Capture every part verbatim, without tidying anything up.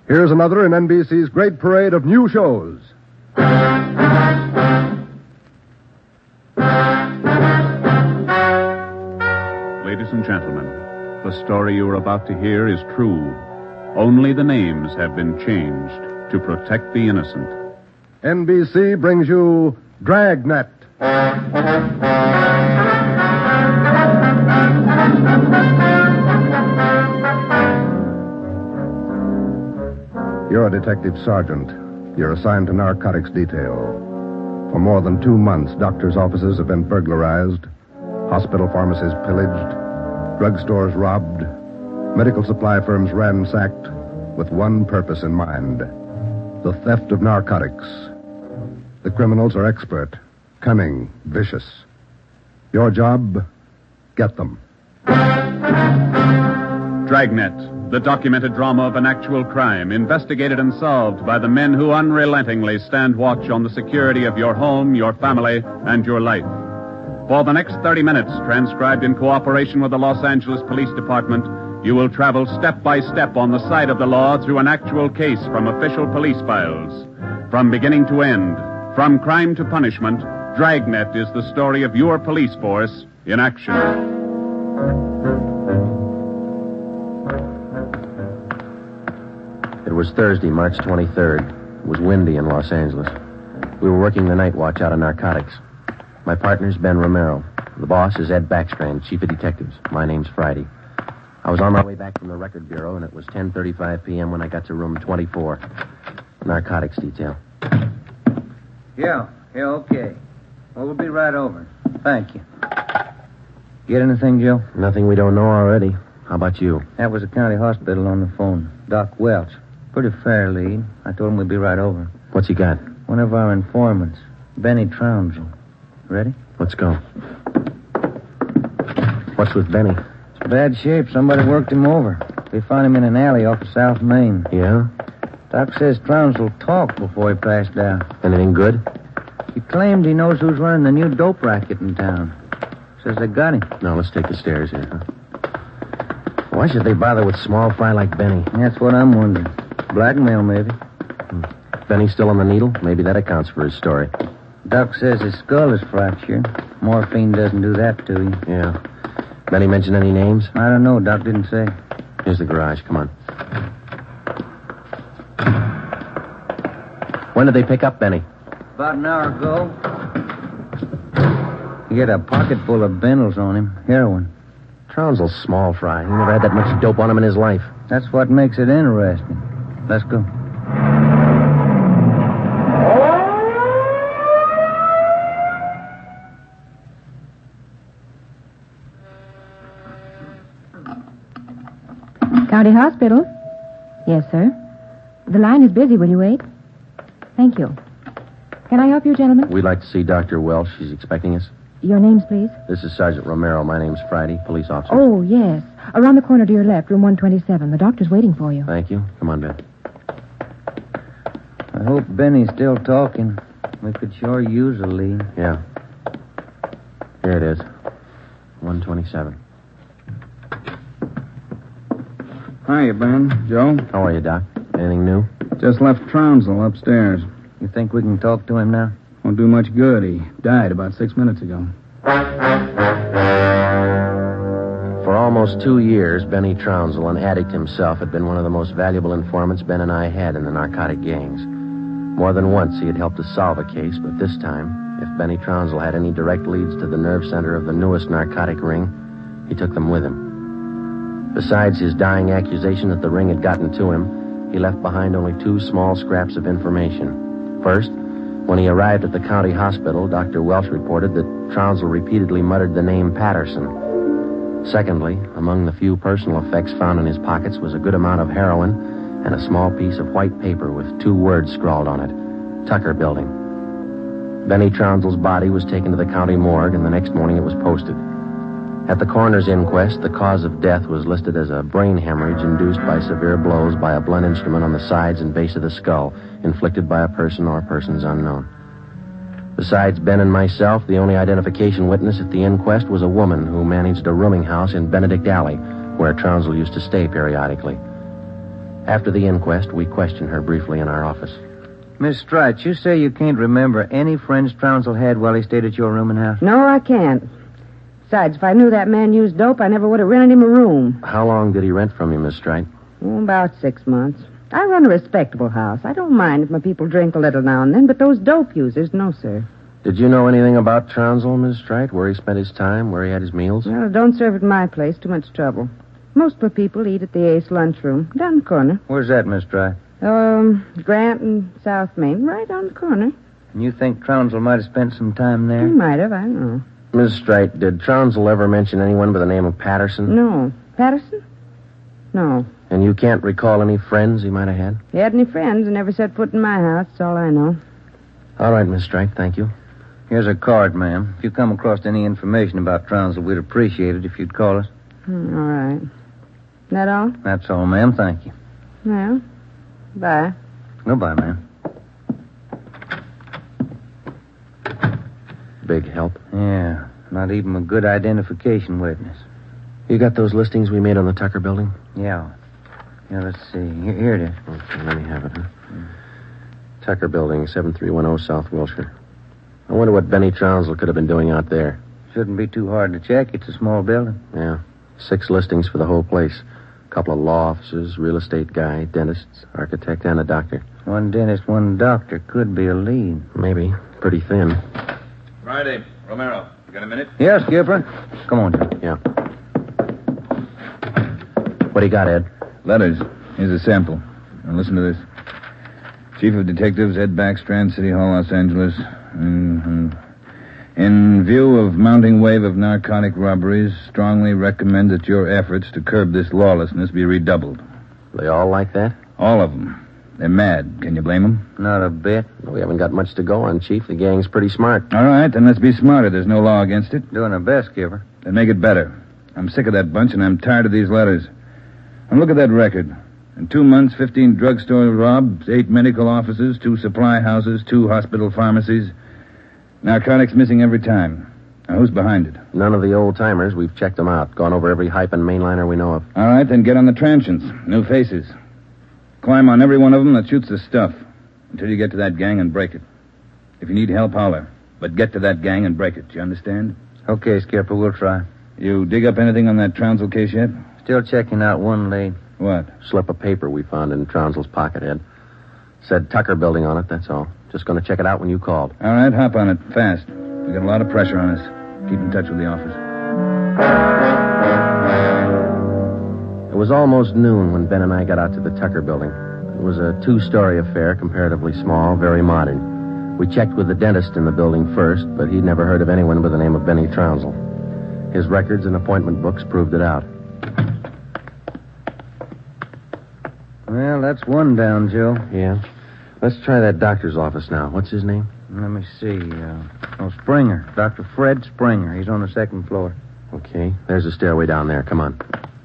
Here's another in N B C's great parade of new shows. Ladies and gentlemen, the story you are about to hear is true. Only the names have been changed to protect the innocent. N B C brings you Dragnet. You're a detective sergeant. You're assigned to narcotics detail. For more than two months, doctors' offices have been burglarized, hospital pharmacies pillaged, drugstores robbed, medical supply firms ransacked, with one purpose in mind: the theft of narcotics. The criminals are expert, cunning, vicious. Your job, get them. Dragnet, the documented drama of an actual crime, investigated and solved by the men who unrelentingly stand watch on the security of your home, your family, and your life. For the next thirty minutes, transcribed in cooperation with the Los Angeles Police Department, you will travel step by step on the side of the law through an actual case from official police files. From beginning to end, from crime to punishment, Dragnet is the story of your police force in action. It was Thursday, March twenty-third. It was windy in Los Angeles. We were working the night watch out of narcotics. My partner's Ben Romero. The boss is Ed Backstrand, chief of detectives. My name's Friday. I was on my way back from the record bureau, and it was ten thirty-five p.m. when I got to room twenty-four. Narcotics detail. Yeah, yeah, okay. Well, we'll be right over. Thank you. Get anything, Joe? Nothing we don't know already. How about you? That was the county hospital on the phone. Doc Welch. Pretty fair lead. I told him we'd be right over. What's he got? One of our informants, Benny Trounsel. Ready? Let's go. What's with Benny? It's bad shape. Somebody worked him over. They found him in an alley off of South Main. Yeah? Doc says Trounsel talked before he passed out. Anything good? He claimed he knows who's running the new dope racket in town. Says they got him. No, let's take the stairs here, huh? Why should they bother with small fry like Benny? That's what I'm wondering. Blackmail, maybe. Hmm. Benny's still on the needle? Maybe that accounts for his story. Doc says his skull is fractured. Morphine doesn't do that to you. Yeah. Benny mention any names? I don't know. Doc didn't say. Here's the garage. Come on. When did they pick up Benny? About an hour ago. He had a pocket full of bundles on him. Heroin. Trounsel's small fry. He never had that much dope on him in his life. That's what makes it interesting. Let's go. County Hospital? Yes, sir. The line is busy. Will you wait? Thank you. Can I help you, gentlemen? We'd like to see Doctor Welch. She's expecting us. Your names, please? This is Sergeant Romero. My name's Friday, police officer. Oh, yes. Around the corner to your left, room one twenty-seven. The doctor's waiting for you. Thank you. Come on, Ben. I hope Benny's still talking. We could sure use a lead. Yeah. Here it is. one twenty-seven. Hiya, Ben. Joe? How are you, Doc? Anything new? Just left Trounsel upstairs. You think we can talk to him now? Won't do much good. He died about six minutes ago. For almost two years, Benny Trounsel, an addict himself, had been one of the most valuable informants Ben and I had in the narcotic gangs. More than once, he had helped us solve a case, but this time, if Benny Trounsel had any direct leads to the nerve center of the newest narcotic ring, he took them with him. Besides his dying accusation that the ring had gotten to him, he left behind only two small scraps of information. First, when he arrived at the county hospital, Doctor Welch reported that Trounsel repeatedly muttered the name Patterson. Secondly, among the few personal effects found in his pockets was a good amount of heroin and a small piece of white paper with two words scrawled on it, Tucker Building. Benny Trounsel's body was taken to the county morgue, and the next morning it was posted. At the coroner's inquest, the cause of death was listed as a brain hemorrhage induced by severe blows by a blunt instrument on the sides and base of the skull, inflicted by a person or persons unknown. Besides Ben and myself, the only identification witness at the inquest was a woman who managed a rooming house in Benedict Alley, where Trounsel used to stay periodically. After the inquest, we questioned her briefly in our office. Miss Strite, you say you can't remember any friends Trounsel had while he stayed at your room and house? No, I can't. Besides, if I knew that man used dope, I never would have rented him a room. How long did he rent from you, Miss Strite? Oh, about six months. I run a respectable house. I don't mind if my people drink a little now and then, but those dope users, no, sir. Did you know anything about Trounsel, Miss Strite? Where he spent his time, where he had his meals? Well, don't serve at my place. Too much trouble. Most of the people eat at the Ace lunchroom, down the corner. Where's that, Miss Strite? Um, Grant and South Main, right on the corner. And you think Trounsel might have spent some time there? He might have, I don't know. Miss Strite, did Trounsel ever mention anyone by the name of Patterson? No. Patterson? No. And you can't recall any friends he might have had? He had any friends and never set foot in my house. That's all I know. All right, Miss Strite, thank you. Here's a card, ma'am. If you come across any information about Trounsel, we'd appreciate it if you'd call us. Hmm, all right. That all? That's all, ma'am. Thank you. Well, bye. Goodbye, ma'am. Big help. Yeah, not even a good identification witness. You got those listings we made on the Tucker building? Yeah. Yeah, let's see. Here, here it is. Okay, let me have it, huh? Mm. Tucker building, seven three one zero South Wilshire. I wonder what Benny Trounsel could have been doing out there. Shouldn't be too hard to check. It's a small building. Yeah. Six listings for the whole place. A couple of law offices, real estate guy, dentists, architect, and a doctor. One dentist, one doctor could be a lead. Maybe. Pretty thin. Friday. Romero, you got a minute? Yes, Skipper. Come on, Joe. Yeah. What do you got, Ed? Letters. Here's a sample. Now listen to this. Chief of Detectives, Ed Backstrand, City Hall, Los Angeles. Mm-hmm. In view of mounting wave of narcotic robberies, strongly recommend that your efforts to curb this lawlessness be redoubled. They all like that? All of them. They're mad. Can you blame them? Not a bit. We haven't got much to go on, Chief. The gang's pretty smart. All right, then let's be smarter. There's no law against it. Doing our best, Skipper. Then make it better. I'm sick of that bunch, and I'm tired of these letters. And look at that record. In two months, fifteen drugstore robs, eight medical offices, two supply houses, two hospital pharmacies. Narcotics missing every time. Now, who's behind it? None of the old-timers. We've checked them out. Gone over every hype and mainliner we know of. All right, then get on the transients. New faces. Climb on every one of them that shoots the stuff until you get to that gang and break it. If you need help, holler. But get to that gang and break it. Do you understand? Okay, Skipper, we'll try. You dig up anything on that Trounsel case yet? Still checking out one lead. What? Slip of paper we found in Trounsel's pocket, Ed. Said Tucker building on it, that's all. Just going to check it out when you called. All right, hop on it, fast. We got a lot of pressure on us. Keep in touch with the office. It was almost noon when Ben and I got out to the Tucker building. It was a two-story affair, comparatively small, very modern. We checked with the dentist in the building first, but he'd never heard of anyone by the name of Benny Trounsel. His records and appointment books proved it out. Well, that's one down, Joe. Yeah? Let's try that doctor's office now. What's his name? Let me see. Uh, oh, Springer. Doctor Fred Springer. He's on the second floor. Okay. There's a stairway down there. Come on.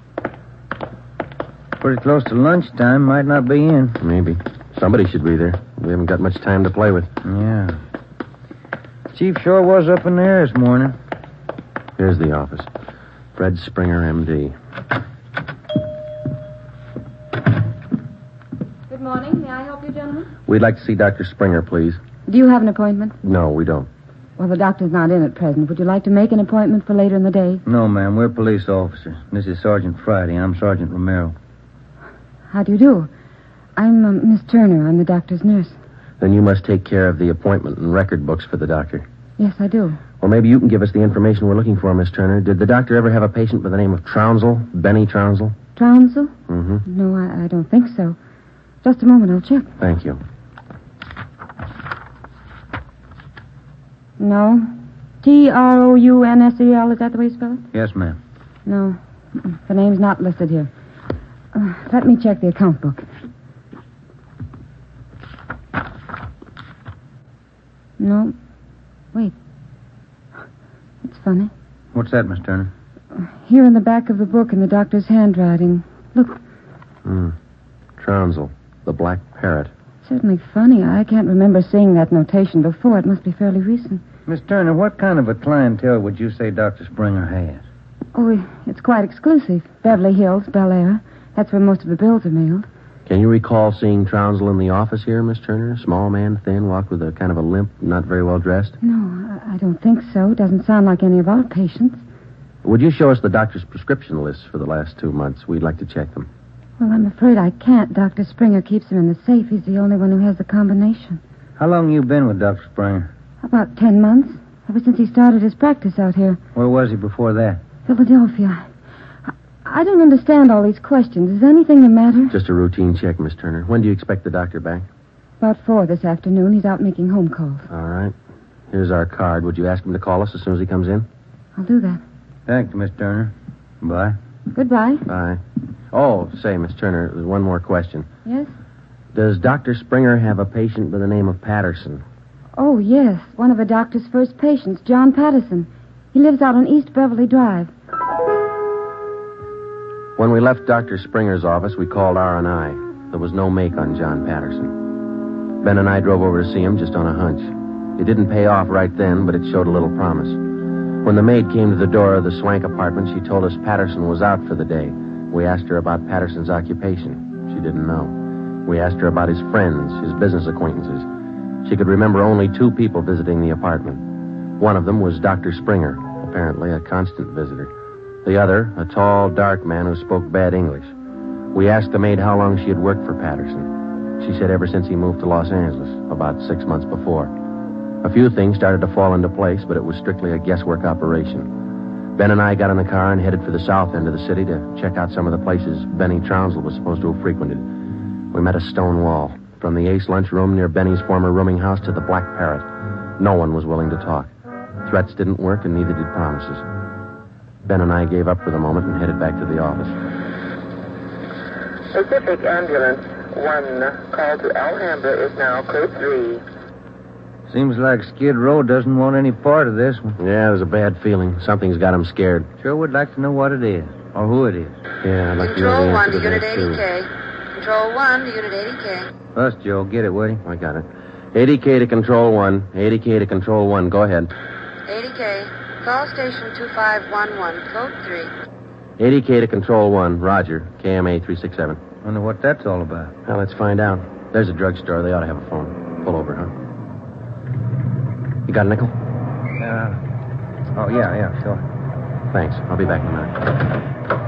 Pretty close to lunchtime. Might not be in. Maybe. Somebody should be there. We haven't got much time to play with. Yeah. Chief sure was up in there this morning. Here's the office. Fred Springer, M D. Good morning. May I help you, gentlemen? We'd like to see Doctor Springer, please. Do you have an appointment? No, we don't. Well, the doctor's not in at present. Would you like to make an appointment for later in the day? No, ma'am. We're police officers. This is Sergeant Friday. I'm Sergeant Romero. How do you do? I'm uh, Miss Turner. I'm the doctor's nurse. Then you must take care of the appointment and record books for the doctor. Yes, I do. Well, maybe you can give us the information we're looking for, Miss Turner. Did the doctor ever have a patient by the name of Trounsel? Benny Trounsel? Trounsel? Mm-hmm. No, I, I don't think so. Just a moment. I'll check. Thank you. No. T R O U N S E L. Is that the way you spell it? Yes, ma'am. No. Mm-mm. The name's not listed here. Uh, let me check the account book. No. Wait. It's funny. What's that, Miss Turner? Here in the back of the book in the doctor's handwriting. Look. Hmm. Trounsel, the black parrot. Certainly funny. I can't remember seeing that notation before. It must be fairly recent. Miss Turner, what kind of a clientele would you say Doctor Springer has? Oh, it's quite exclusive. Beverly Hills, Bel Air. That's where most of the bills are mailed. Can you recall seeing Trounsel in the office here, Miss Turner? Small man, thin, walked with a kind of a limp, not very well dressed? No, I, I don't think so. Doesn't sound like any of our patients. Would you show us the doctor's prescription lists for the last two months? We'd like to check them. Well, I'm afraid I can't. Doctor Springer keeps them in the safe. He's the only one who has the combination. How long you been with Doctor Springer? About ten months. Ever since he started his practice out here. Where was he before that? Philadelphia. I, I don't understand all these questions. Is anything the matter? Just a routine check, Miss Turner. When do you expect the doctor back? About four this afternoon. He's out making home calls. All right. Here's our card. Would you ask him to call us as soon as he comes in? I'll do that. Thank you, Miss Turner. Bye. Goodbye. Bye. Oh, say, Miss Turner, there's one more question. Yes? Does Doctor Springer have a patient by the name of Patterson? Oh, yes. One of the doctor's first patients, John Patterson. He lives out on East Beverly Drive. When we left Doctor Springer's office, we called R and I. There was no make on John Patterson. Ben and I drove over to see him just on a hunch. It didn't pay off right then, but it showed a little promise. When the maid came to the door of the Swank apartment, she told us Patterson was out for the day. We asked her about Patterson's occupation. She didn't know. We asked her about his friends, his business acquaintances. She could remember only two people visiting the apartment. One of them was Doctor Springer, apparently a constant visitor. The other, a tall, dark man who spoke bad English. We asked the maid how long she had worked for Patterson. She said ever since he moved to Los Angeles, about six months before. A few things started to fall into place, but it was strictly a guesswork operation. Ben and I got in the car and headed for the south end of the city to check out some of the places Benny Trounsel was supposed to have frequented. We met a stone wall. From the Ace lunchroom near Benny's former rooming house to the Black Parrot. No one was willing to talk. Threats didn't work, and neither did promises. Ben and I gave up for the moment and headed back to the office. Pacific Ambulance one call to Alhambra is now code three. Seems like Skid Row doesn't want any part of this one. Yeah, there's a bad feeling. Something's got him scared. Sure would like to know what it is, or who it is. Yeah, I'd like to know the Control one answer to to Unit that, eighty too. K. Control one to Unit eighty K. Us, Joe. Get it, will you? I got it. eighty K to Control one. eighty K to Control one. Go ahead. eighty K. Call station two five one one, code three. eighty K to Control one. Roger. K M A three six seven. Wonder what that's all about. Well, let's find out. There's a drugstore. They ought to have a phone. Pull over, huh? You got a nickel? Uh, oh, yeah, yeah, sure. Thanks. I'll be back in a minute.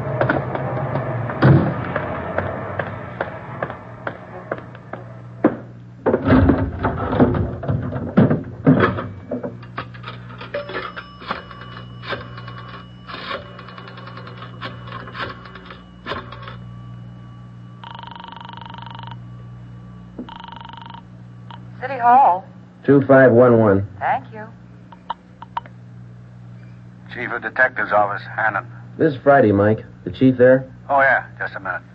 City Hall. two five one one. Thank you. Chief of Detectives Office, Hannon. This is Friday, Mike. The chief there? Oh, yeah, just a minute.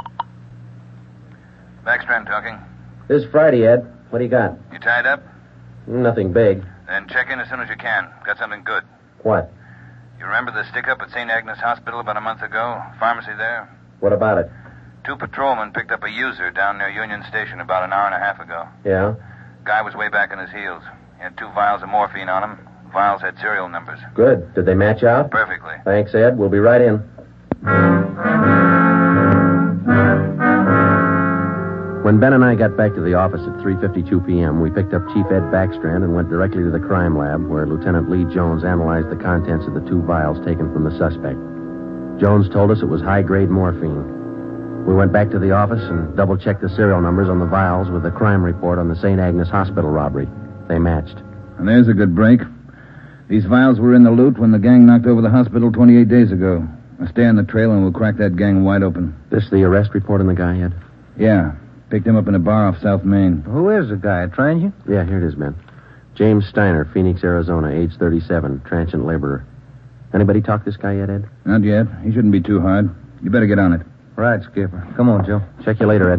Backstrand talking. This is Friday, Ed. What do you got? You tied up? Nothing big. Then check in as soon as you can. Got something good. What? You remember the stick-up at Saint Agnes Hospital about a month ago? Pharmacy there? What about it? Two patrolmen picked up a user down near Union Station about an hour and a half ago. Yeah? Guy was way back on his heels. He had two vials of morphine on him. Vials had serial numbers. Good. Did they match out? Perfectly. Thanks, Ed. We'll be right in. When Ben and I got back to the office at three fifty-two p.m., we picked up Chief Ed Backstrand and went directly to the crime lab, where Lieutenant Lee Jones analyzed the contents of the two vials taken from the suspect. Jones told us it was high-grade morphine. We went back to the office and double-checked the serial numbers on the vials with the crime report on the Saint Agnes Hospital robbery. They matched. And there's a good break. These vials were in the loot when the gang knocked over the hospital twenty-eight days ago. Now stay on the trail and we'll crack that gang wide open. This the arrest report on the guy, Ed? Yeah. Picked him up in a bar off South Main. Who is the guy? A transient? Yeah, here it is, Ben. James Steiner, Phoenix, Arizona, age thirty-seven, transient laborer. Anybody talk this guy yet, Ed? Not yet. He shouldn't be too hard. You better get on it. Right, Skipper. Come on, Joe. Check you later, Ed.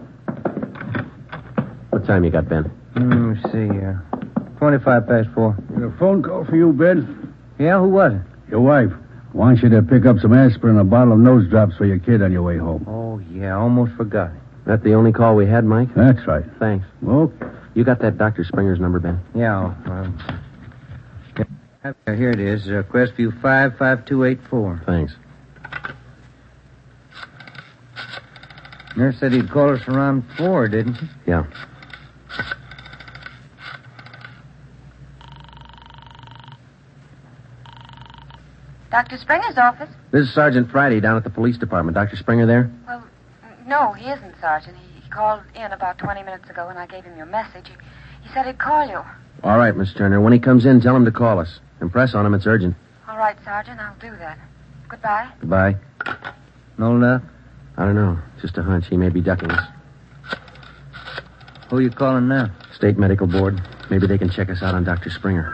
What time you got, Ben? Hmm, let me see here. twenty-five past four. A phone call for you, Ben? Yeah, who was it? Your wife. Wants you to pick up some aspirin and a bottle of nose drops for your kid on your way home. Oh, yeah, almost forgot. That the only call we had, Mike? That's right. Thanks. Well, you got that Doctor Springer's number, Ben? Yeah. Um, yeah, here it is. Uh, Crestview five five two eight four. Thanks. Nurse said he'd call us around four, didn't he? Yeah. Doctor Springer's office? This is Sergeant Friday down at the police department. Doctor Springer there? Well, no, he isn't, Sergeant. He, he called in about twenty minutes ago, and I gave him your message. He, he said he'd call you. All right, Miss Turner. When he comes in, tell him to call us. Impress on him it's urgent. All right, Sergeant, I'll do that. Goodbye. Goodbye. No luck? I don't know. Just a hunch. He may be ducking us. Who are you calling now? State Medical Board. Maybe they can check us out on Doctor Springer.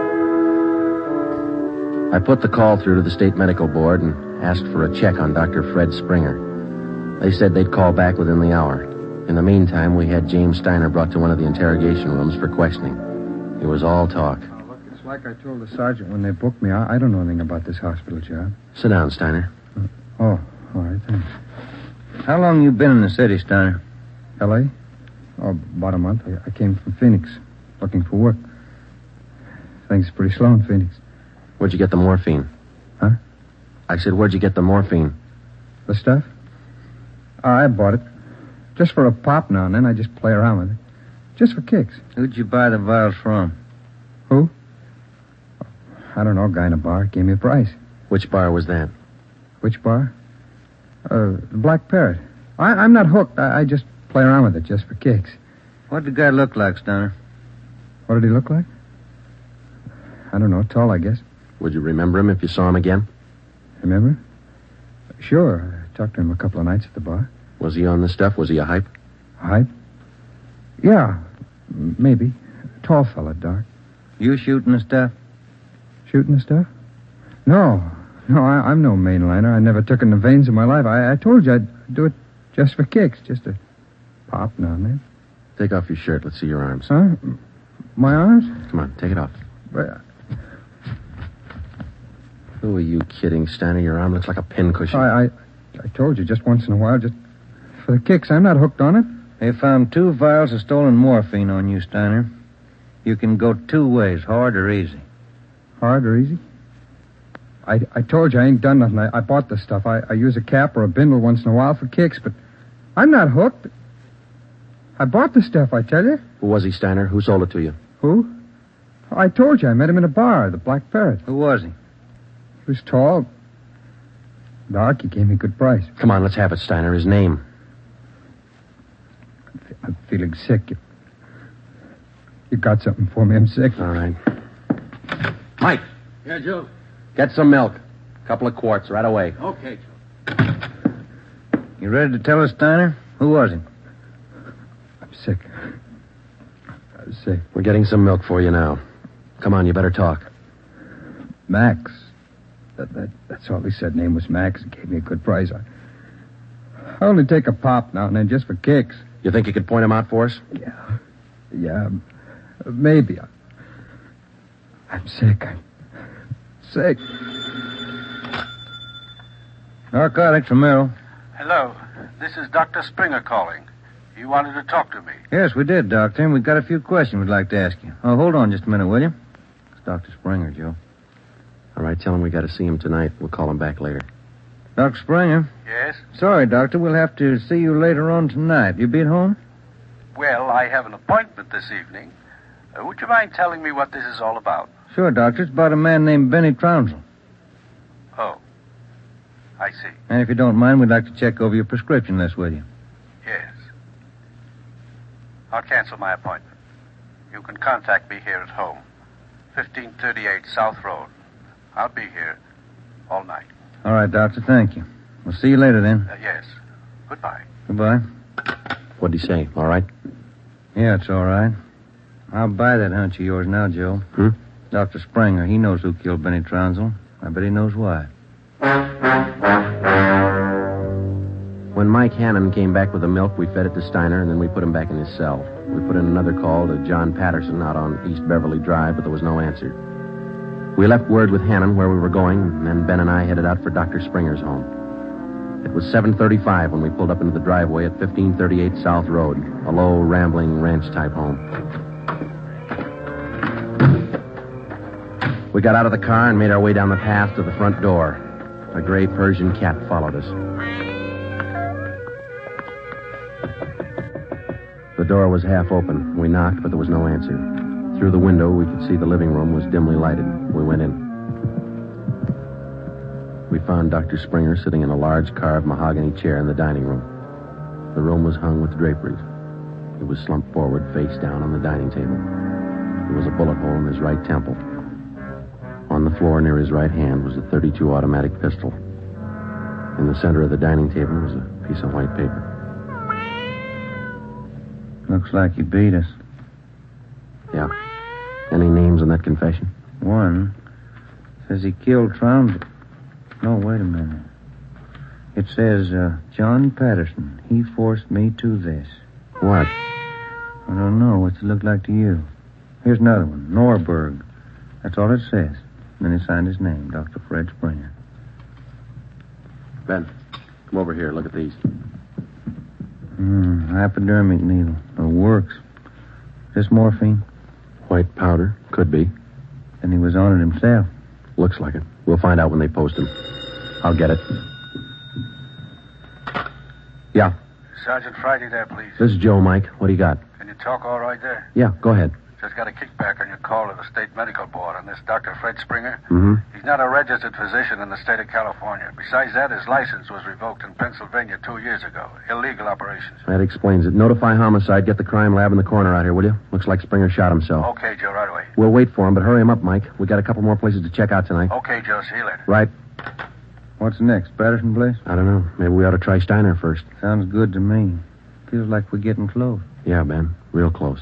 I put the call through to the State Medical Board and asked for a check on Doctor Fred Springer. They said they'd call back within the hour. In the meantime, we had James Steiner brought to one of the interrogation rooms for questioning. It was all talk. Oh, look, it's like I told the sergeant when they booked me. I, I don't know anything about this hospital job. Sit down, Steiner. Oh, all right, thanks. How long you been in the city, Steiner? L A? Oh, about a month. I, I came from Phoenix, looking for work. Things are pretty slow in Phoenix. Where'd you get the morphine? Huh? I said, where'd you get the morphine? The stuff? Oh, I bought it. Just for a pop now and then. I just play around with it. Just for kicks. Who'd you buy the vials from? Who? I don't know. A guy in a bar gave me a price. Which bar was that? Which bar? Uh, the Black Parrot. I, I'm not hooked. I, I just play around with it just for kicks. What did the guy look like, Steiner? What did he look like? I don't know. Tall, I guess. Would you remember him if you saw him again? Remember? Sure. I talked to him a couple of nights at the bar. Was he on the stuff? Was he a hype? Hype? Yeah, m- maybe. Tall fella, dark. You shooting the stuff? Shooting the stuff? No. No, I, I'm no mainliner. I never took in the veins in my life. I, I told you I'd do it just for kicks. Just a pop now and then. Take off your shirt. Let's see your arms. Huh? My arms? Come on, take it off. Well, Who are you kidding, Steiner? Your arm looks like a pincushion. I, I, I told you just once in a while, just for the kicks. I'm not hooked on it. They found two vials of stolen morphine on you, Steiner. You can go two ways, hard or easy. Hard or easy? I, I told you I ain't done nothing. I, I bought this stuff. I, I use a cap or a bindle once in a while for kicks, but I'm not hooked. I bought the stuff, I tell you. Who was he, Steiner? Who sold it to you? Who? I told you I met him in a bar, the Black Parrot. Who was he? He was tall. Dark. He gave me a good price. Come on, let's have it, Steiner. His name. I'm feeling sick. You, you got something for me? I'm sick. All right. Mike. Yeah, Joe. Get some milk. A couple of quarts right away. Okay, Joe. You ready to tell us, Steiner? Who was he? I'm sick. I'm sick. We're getting some milk for you now. Come on, you better talk. Max. That, that, that's all he said. Name was Max. He gave me a good price. I, I only take a pop now and then just for kicks. You think you could point him out for us? Yeah. Yeah. Maybe. I, I'm sick. I'm sick. Narcotics from Merrill. Hello. This is Doctor Springer calling. You wanted to talk to me. Yes, we did, Doctor, and we've got a few questions we'd like to ask you. Oh, hold on just a minute, will you? It's Doctor Springer, Joe. All right, tell him we got to see him tonight. We'll call him back later. Doctor Springer? Yes? Sorry, Doctor. We'll have to see you later on tonight. You be at home? Well, I have an appointment this evening. Uh, would you mind telling me what this is all about? Sure, Doctor. It's about a man named Benny Trounsel. Oh. I see. And if you don't mind, we'd like to check over your prescription list with you. Yes. I'll cancel my appointment. You can contact me here at home. fifteen thirty-eight South Road. I'll be here all night. All right, Doctor. Thank you. We'll see you later, then. Uh, yes. Goodbye. Goodbye. What'd he say? All right? Yeah, it's all right. I'll buy that hunch of yours now, Joe. Hmm? Doctor Springer, he knows who killed Benny Trounsel. I bet he knows why. When Mike Hannon came back with the milk, we fed it to Steiner, and then we put him back in his cell. We put in another call to John Patterson out on East Beverly Drive, but there was no answer. We left word with Hannon where we were going, and then Ben and I headed out for Doctor Springer's home. It was seven thirty-five when we pulled up into the driveway at fifteen thirty-eight South Road, a low, rambling, ranch-type home. We got out of the car and made our way down the path to the front door. A gray Persian cat followed us. The door was half open. We knocked, but there was no answer. Through the window, we could see the living room was dimly lighted. We went in. We found Doctor Springer sitting in a large carved mahogany chair in the dining room. The room was hung with draperies. He was slumped forward, face down on the dining table. There was a bullet hole in his right temple. On the floor near his right hand was a thirty-two automatic pistol. In the center of the dining table was a piece of white paper. Looks like he beat us. Yeah. Any names in that confession? One says he killed Trounsel. No, wait a minute. It says, uh, John Patterson. He forced me to this. What? I don't know. What's it look like to you? Here's another one. Norberg. That's all it says. And then he signed his name, Doctor Fred Springer. Ben, come over here. Look at these. Hmm, hypodermic needle. It works. Is this morphine? White powder. Could be. And he was on it himself. Looks like it. We'll find out when they post him. I'll get it. Yeah. Sergeant Friday there, please. This is Joe, Mike. What do you got? Can you talk all right there? Yeah, go ahead. Just got a kickback on your call to the state medical board on this Doctor Fred Springer. Mm-hmm. He's not a registered physician in the state of California. Besides that, his license was revoked in Pennsylvania two years ago. Illegal operations. That explains it. Notify homicide. Get the crime lab in the corner out here, will you? Looks like Springer shot himself. Okay, Joe, right away. We'll wait for him, but hurry him up, Mike. We got a couple more places to check out tonight. Okay, Joe, see you later. Right. What's next? Patterson place? I don't know. Maybe we ought to try Steiner first. Sounds good to me. Feels like we're getting close. Yeah, Ben. Real close.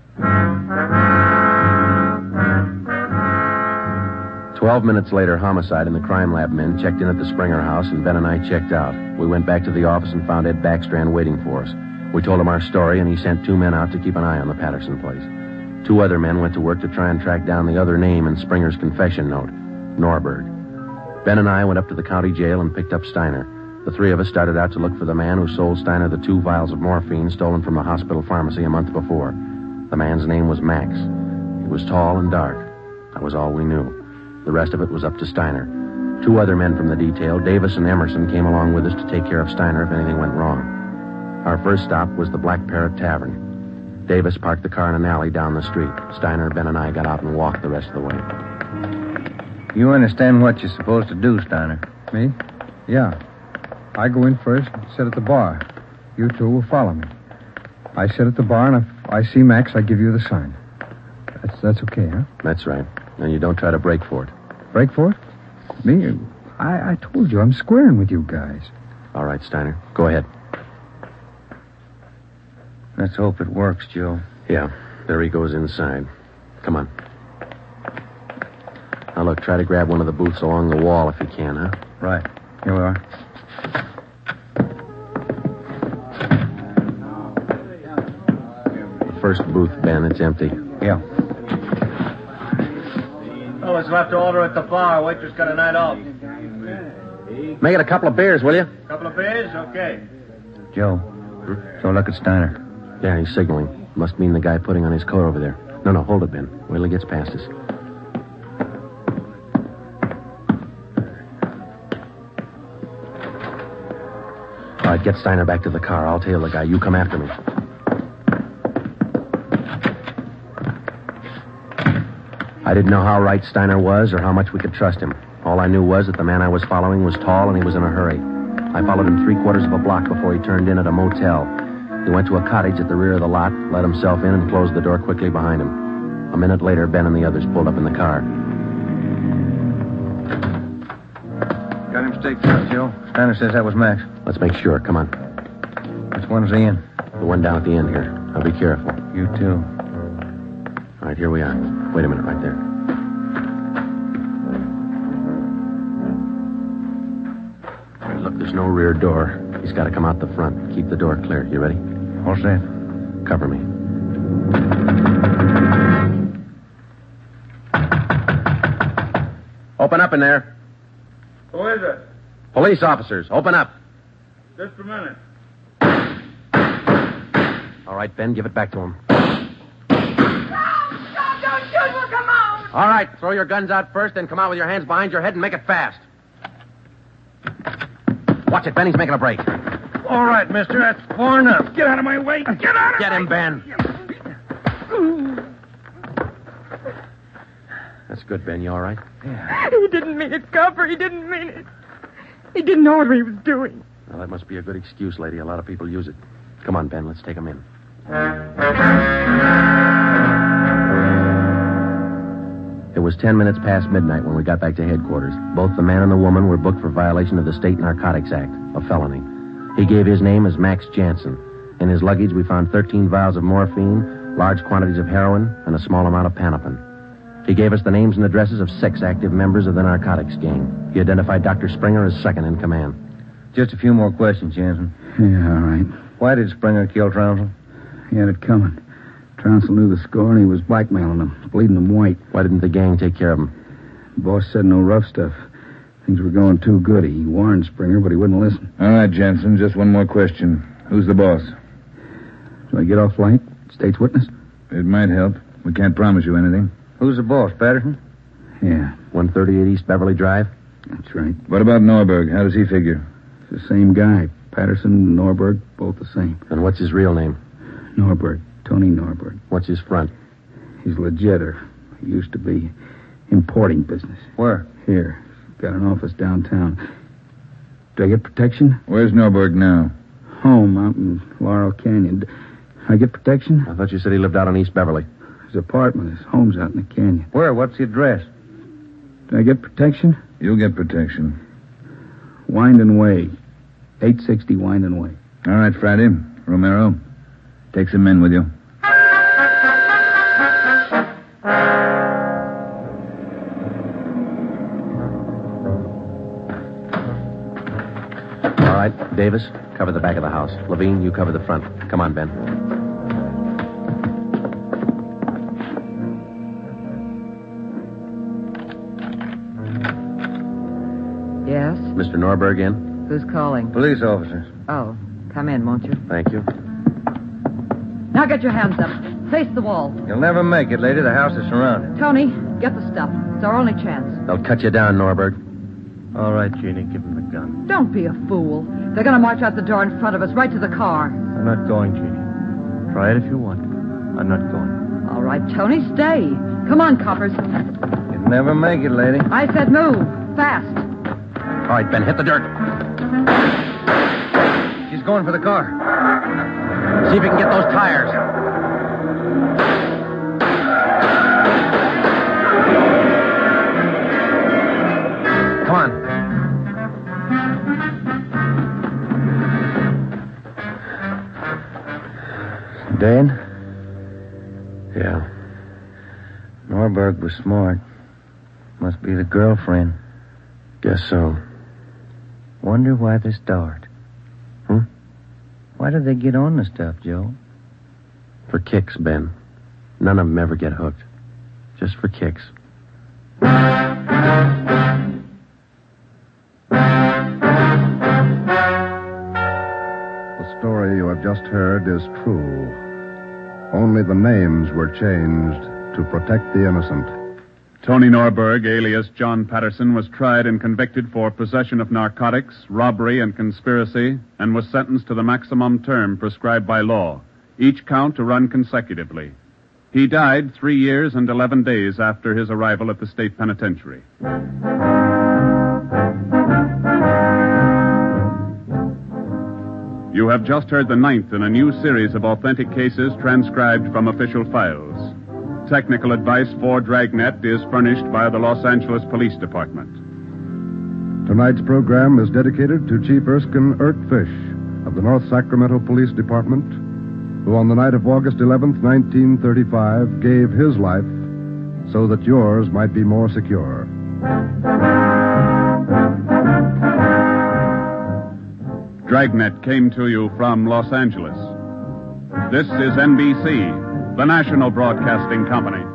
Twelve minutes later, homicide and the crime lab men checked in at the Springer house, and Ben and I checked out. We went back to the office and found Ed Backstrand waiting for us. We told him our story, and he sent two men out to keep an eye on the Patterson place. Two other men went to work to try and track down the other name in Springer's confession note, Norberg. Ben and I went up to the county jail and picked up Steiner. The three of us started out to look for the man who sold Steiner the two vials of morphine stolen from the hospital pharmacy a month before. The man's name was Max. He was tall and dark. That was all we knew. The rest of it was up to Steiner. Two other men from the detail, Davis and Emerson, came along with us to take care of Steiner if anything went wrong. Our first stop was the Black Parrot Tavern. Davis parked the car in an alley down the street. Steiner, Ben, and I got out and walked the rest of the way. You understand what you're supposed to do, Steiner? Me? Yeah. I go in first and sit at the bar. You two will follow me. I sit at the bar, and if I see Max, I give you the sign. That's that's okay, huh? That's right. And you don't try to break for it. Break for it? Me? I, I told you, I'm squaring with you guys. All right, Steiner. Go ahead. Let's hope it works, Joe. Yeah. There he goes inside. Come on. Now, look, try to grab one of the booths along the wall if you can, huh? Right. Here we are. The first booth, Ben, it's empty. Yeah. Oh, it's left to order at the bar. Waitress got a night off. Make it a couple of beers, will you? Couple of beers? Okay. Joe, so look at Steiner. Yeah, he's signaling. Must mean the guy putting on his coat over there. No, no, hold it, Ben. Wait till he gets past us. All right, get Steiner back to the car. I'll tail the guy. You come after me. I didn't know how right Steiner was or how much we could trust him. All I knew was that the man I was following was tall and he was in a hurry. I followed him three quarters of a block before he turned in at a motel. He went to a cottage at the rear of the lot, let himself in, and closed the door quickly behind him. A minute later, Ben and the others pulled up in the car. Got him staked out, Joe. Steiner says that was Max. Let's make sure. Come on. Which one's he in? The one down at the end here. Now be careful. You too. All right, here we are. Wait a minute right there. All right, look, there's no rear door. He's got to come out the front. Keep the door clear. You ready? All set. Cover me. Open up in there. Who is it? Police officers, open up. Just a minute. All right, Ben, give it back to him. Don't shoot, we'll come out. All right, throw your guns out first, then come out with your hands behind your head and make it fast. Watch it, Ben, he's making a break. Whoa, All right, mister. That's far enough. Get out of my way. Get out of Get my him, Ben. That's good, Ben. You all right? He didn't mean it, Copper. He didn't mean it. He didn't know what he was doing. Well, that must be a good excuse, lady. A lot of people use it. Come on, Ben. Let's take him in. It was ten minutes past midnight when we got back to headquarters. Both the man and the woman were booked for violation of the State Narcotics Act, a felony. He gave his name as Max Jansen. In his luggage, we found thirteen vials of morphine, large quantities of heroin, and a small amount of Panopin. He gave us the names and addresses of six active members of the narcotics gang. He identified Doctor Springer as second in command. Just a few more questions, Jansen. Yeah, all right. Why did Springer kill Trounsel? He had it coming. Trounsel knew the score, and he was blackmailing them, bleeding them white. Why didn't the gang take care of him? The boss said no rough stuff. Things were going too good. He warned Springer, but he wouldn't listen. All right, Jensen, just one more question. Who's the boss? Do I get off light? State's witness? It might help. We can't promise you anything. Who's the boss, Patterson? Yeah. one thirty-eight East Beverly Drive? That's right. What about Norberg? How does he figure? It's the same guy. Patterson and Norberg, both the same. And what's his real name? Norberg. Tony Norberg. What's his front? He's legit, or he used to be. Importing business. Where? Here. Got an office downtown. Do I get protection? Where's Norberg now? Home out in Laurel Canyon. Do I get protection? I thought you said he lived out on East Beverly. His apartment. His home's out in the canyon. Where? What's the address? Do I get protection? You'll get protection. Winding Way. eight sixty Winding Way. All right, Friday. Romero, take some men with you. All right, Davis, cover the back of the house. Levine, you cover the front. Come on, Ben. Yes? Mister Norberg in? Who's calling? Police officers. Oh, come in, won't you? Thank you. Now get your hands up. Face the wall. You'll never make it, lady. The house is surrounded. Tony, get the stuff. It's our only chance. They'll cut you down, Norberg. All right, Jeannie, give him the gun. Don't be a fool. They're going to march out the door in front of us, right to the car. I'm not going, Jeannie. Try it if you want. I'm not going. All right, Tony, stay. Come on, coppers. You'll never make it, lady. I said move. Fast. All right, Ben, hit the dirt. She's going for the car. See if you can get those tires. Come on. Dead? Yeah. Norberg was smart. Must be the girlfriend. Guess so. Wonder why they start. Hmm? Why did they get on the stuff, Joe? For kicks, Ben. None of them ever get hooked. Just for kicks. The story you have just heard is true. Only the names were changed to protect the innocent. Tony Norberg, alias John Patterson, was tried and convicted for possession of narcotics, robbery, and conspiracy, and was sentenced to the maximum term prescribed by law, each count to run consecutively. He died three years and eleven days after his arrival at the state penitentiary. You have just heard the ninth in a new series of authentic cases transcribed from official files. Technical advice for Dragnet is furnished by the Los Angeles Police Department. Tonight's program is dedicated to Chief Erskine Ert Fish of the North Sacramento Police Department, who on the night of August eleventh, nineteen thirty-five, gave his life so that yours might be more secure. Dragnet came to you from Los Angeles. This is N B C, the national broadcasting company.